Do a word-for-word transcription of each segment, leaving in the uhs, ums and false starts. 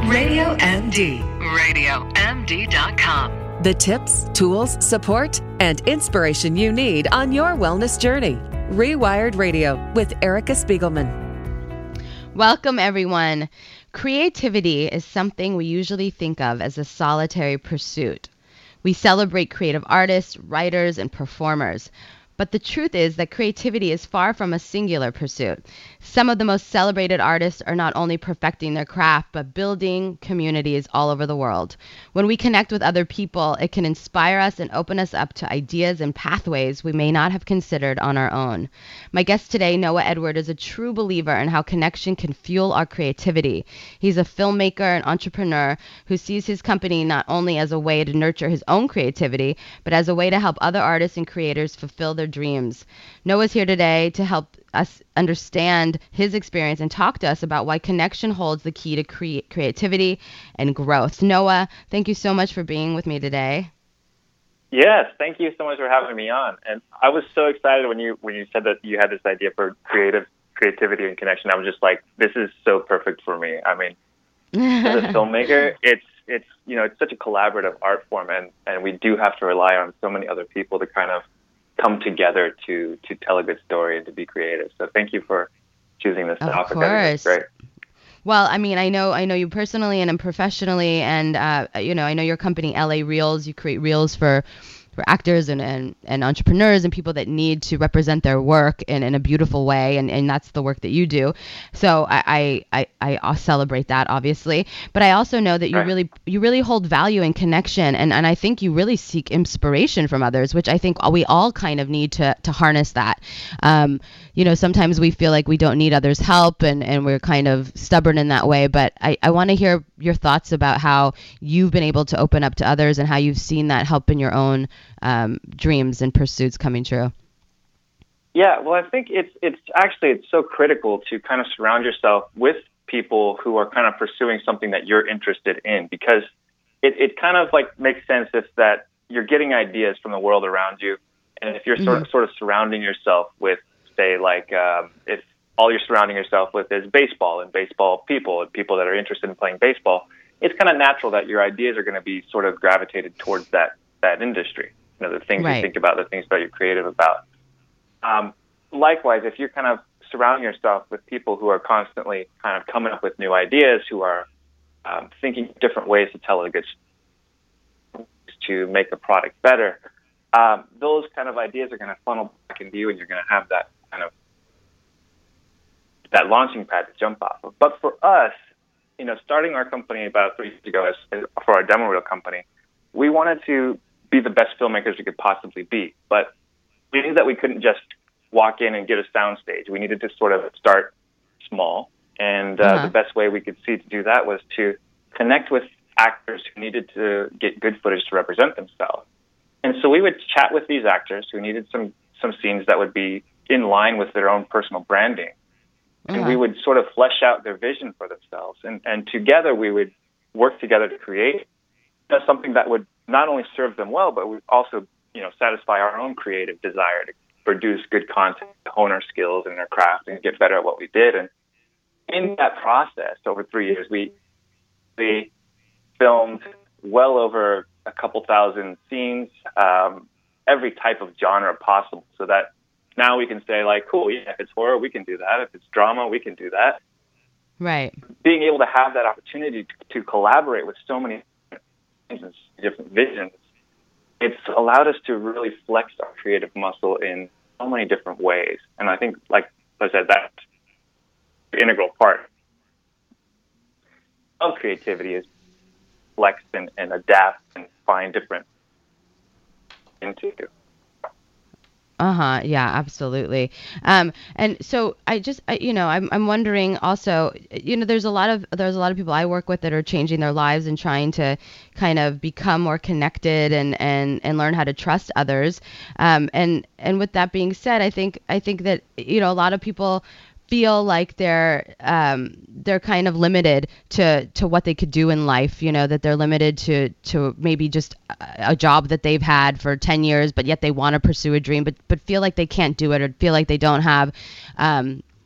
Radio M D. radio M D dot com. The tips, tools, support, and inspiration you need on your wellness journey. Rewired Radio with Erica Spiegelman. Welcome, everyone. Creativity is something we usually think of as a solitary pursuit. We celebrate creative artists, writers, and performers. But the truth is that creativity is far from a singular pursuit. Some of the most celebrated artists are not only perfecting their craft, but building communities all over the world. When we connect with other people, it can inspire us and open us up to ideas and pathways we may not have considered on our own. My guest today, Noah Edward, is a true believer in how connection can fuel our creativity. He's a filmmaker and entrepreneur who sees his company not only as a way to nurture his own creativity, but as a way to help other artists and creators fulfill their dreams. Noah's here today to help us understand his experience and talk to us about why connection holds the key to cre- creativity and growth. Noah, thank you so much for being with me today. Yes, thank you so much for having me on. And I was so excited when you when you said that you had this idea for creative creativity and connection. I was just like, this is so perfect for me. I mean, as a filmmaker, it's it's you know it's such a collaborative art form, and, and we do have to rely on so many other people to kind of come together to to tell a good story and to be creative. So thank you for choosing this topic. Of course. Great. Well, I mean, I know I know you personally and professionally, and uh, you know, I know your company L A Reels. You create reels for for actors and, and, and entrepreneurs and people that need to represent their work in, in a beautiful way, and, and that's the work that you do. So I I, I, I celebrate that, obviously. But I also know that you Right. really you really hold value in connection, and, and I think you really seek inspiration from others, which I think we all kind of need to to harness that. Um, you know, sometimes we feel like we don't need others' help, and, and we're kind of stubborn in that way. But I, I want to hear your thoughts about how you've been able to open up to others and how you've seen that help in your own um, dreams and pursuits coming true. Yeah, well, I think it's it's actually it's so critical to kind of surround yourself with people who are kind of pursuing something that you're interested in, because it, it kind of like makes sense if that you're getting ideas from the world around you, and if you're sort of, Mm-hmm. sort of surrounding yourself with, say, like um, if all you're surrounding yourself with is baseball and baseball people and people that are interested in playing baseball, it's kind of natural that your ideas are going to be sort of gravitated towards that that industry. You know, the things Right. you think about, the things that you're creative about. Um, likewise, if you're kind of surrounding yourself with people who are constantly kind of coming up with new ideas, who are um, thinking different ways to tell a good story, to make a product better, um, those kind of ideas are going to funnel back into you, and you're going to have that kind of that launching pad to jump off of. But for us, you know, starting our company about three years ago as, for our demo reel company, we wanted to be the best filmmakers we could possibly be. But we knew that we couldn't just walk in and get a sound stage. We needed to sort of start small. And uh, Uh-huh. the best way we could see to do that was to connect with actors who needed to get good footage to represent themselves. And so we would chat with these actors who needed some, some scenes that would be in line with their own personal branding. And Uh-huh. we would sort of flesh out their vision for themselves. And, and together we would work together to create uh, something that would not only serve them well, but would also, you know, satisfy our own creative desire to produce good content, to hone our skills and our craft and get better at what we did. And in that process, over three years, we we filmed well over a couple thousand scenes, um, every type of genre possible, so that now we can say, like, cool, yeah, if it's horror, we can do that. If it's drama, we can do that. Right. Being able to have that opportunity to, to collaborate with so many different, different visions, it's allowed us to really flex our creative muscle in so many different ways. And I think, like I said, that's the integral part of creativity, is flex and, and adapt and find different into. Uh-huh. Yeah, absolutely. Um, and so I just, I, you know, I'm, I'm wondering also, you know, there's a lot of, there's a lot of people I work with that are changing their lives and trying to kind of become more connected and, and, and learn how to trust others. Um, and, and with that being said, I think, I think that, you know, a lot of people feel like they're um, they're kind of limited to to what they could do in life, you know, that they're limited to to maybe just a, a job that they've had for ten years, but yet they want to pursue a dream, but but feel like they can't do it, or feel like they don't have um,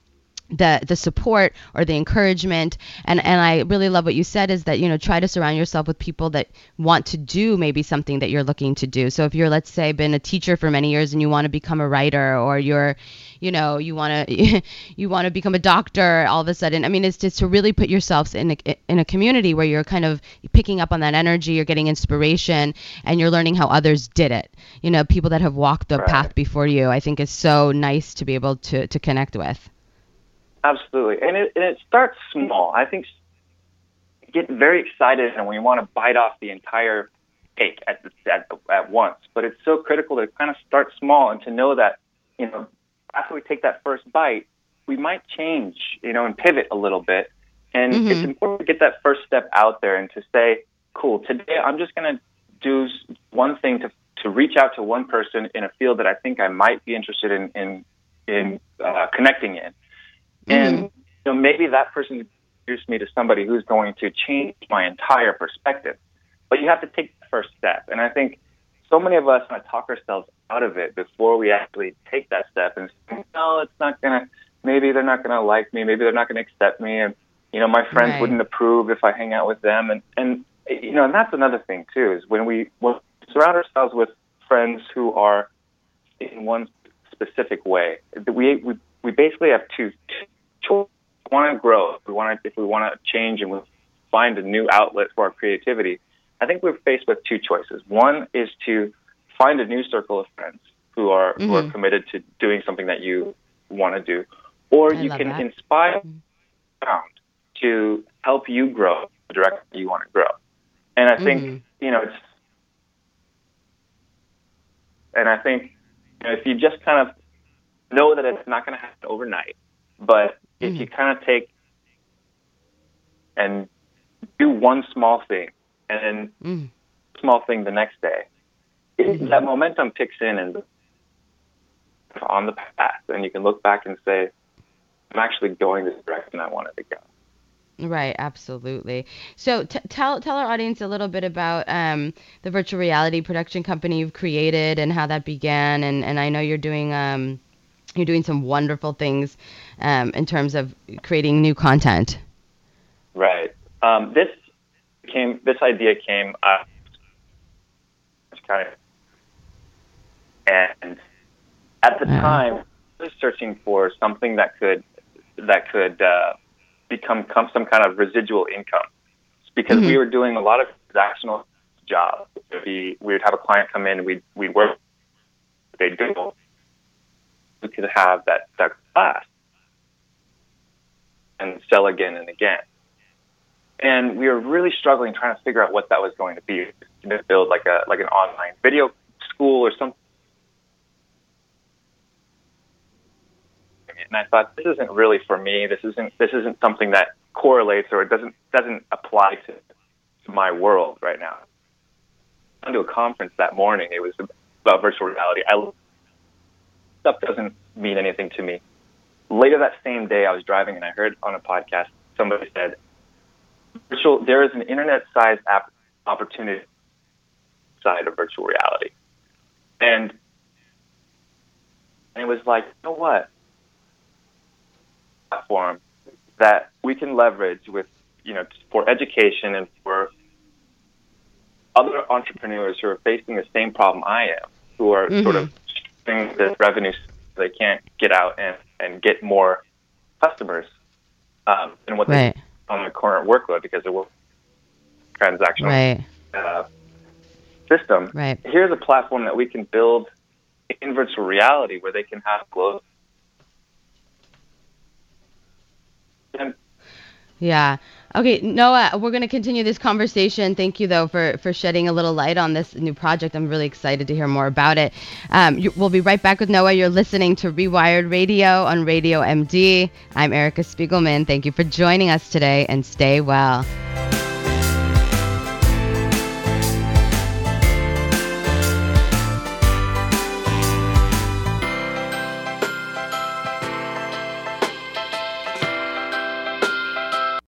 the the support or the encouragement. And and I really love what you said is that, you know, try to surround yourself with people that want to do maybe something that you're looking to do. So if you're, let's say, been a teacher for many years and you want to become a writer, or you're, you know, you want to you want to become a doctor all of a sudden. I mean, it's just to really put yourselves in a, in a community where you're kind of picking up on that energy, you're getting inspiration, and you're learning how others did it. You know, people that have walked the Right. path before you, I think is so nice to be able to to connect with. Absolutely. And it, and it starts small. I think get very excited and we want to bite off the entire cake at, the, at, at once. But it's so critical to kind of start small and to know that, you know, after we take that first bite, we might change, you know, and pivot a little bit. And mm-hmm. it's important to get that first step out there and to say, cool, today I'm just going to do one thing to, to reach out to one person in a field that I think I might be interested in, in, in uh, connecting in. And mm-hmm. you know, maybe that person introduced me to somebody who's going to change my entire perspective. But you have to take the first step. And I think so many of us want to talk ourselves out of it before we actually take that step and say, no, it's not going to, maybe they're not going to like me. Maybe they're not going to accept me. And, you know, my friends right. wouldn't approve if I hang out with them. And, and, you know, and that's another thing, too, is when we, when we surround ourselves with friends who are in one specific way, we, we, we basically have two, two choices. We want to grow. If we want to, if we want to change and we find a new outlet for our creativity, I think we're faced with two choices. One is to find a new circle of friends who are mm-hmm. who are committed to doing something that you want to do, or I you can that. inspire mm-hmm. around to help you grow the direction you want to grow. And I think mm-hmm. you know, it's, and I think you know, if you just kind of know that it's not going to happen overnight, but if mm-hmm. you kind of take and do one small thing, and then mm. small thing the next day, mm-hmm. that momentum kicks in and on the path, and you can look back and say, I'm actually going this direction I wanted to go. Right, absolutely. So t- tell tell our audience a little bit about um, the virtual reality production company you've created and how that began. And, and I know you're doing um, you're doing some wonderful things um, in terms of creating new content. Right. Um, this came. This idea came up, kind of, and at the uh, time, I was searching for something that could that could uh, become some kind of residual income, because mm-hmm. we were doing a lot of transactional jobs. We we would have a client come in, we we work, they do, we could have that that class and sell again and again. And we were really struggling trying to figure out what that was going to be, to build like a like an online video school or something. And I thought, this isn't really for me. This isn't this isn't something that correlates, or it doesn't doesn't apply to, to my world right now. I went to a conference that morning. It was about virtual reality. I stuff doesn't mean anything to me. Later that same day, I was driving and I heard on a podcast somebody said, virtual, there is an internet-sized app opportunity side of virtual reality. And, and it was like, you know what? Platform that we can leverage with, you know, for education and for other entrepreneurs who are facing the same problem I am, who are mm-hmm. sort of doing this revenue so they can't get out and, and get more customers um, than what right. they on their current workload because of transactional right. uh, system. Right. Here's a platform that we can build in virtual reality where they can have clothes. And yeah. Okay, Noah, we're going to continue this conversation. Thank you, though, for, for shedding a little light on this new project. I'm really excited to hear more about it. Um, you, we'll be right back with Noah. You're listening to Rewired Radio on Radio M D. I'm Erica Spiegelman. Thank you for joining us today, and stay well.